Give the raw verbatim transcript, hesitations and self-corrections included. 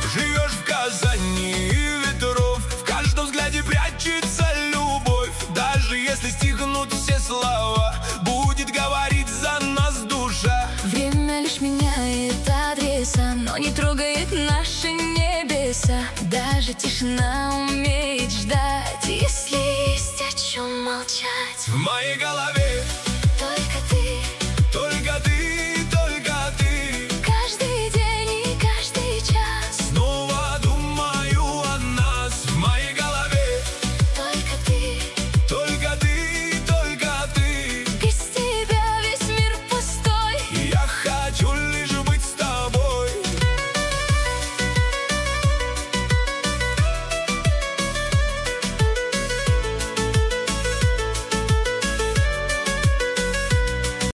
Живешь в Казани ветров, в каждом взгляде прячется любовь. Даже если стихнут все слова, будет говорить за нас душа. Время лишь меняет адреса, но не трогает наши небеса. Даже тишина умеет ждать, если есть о чем молчать. В моей голове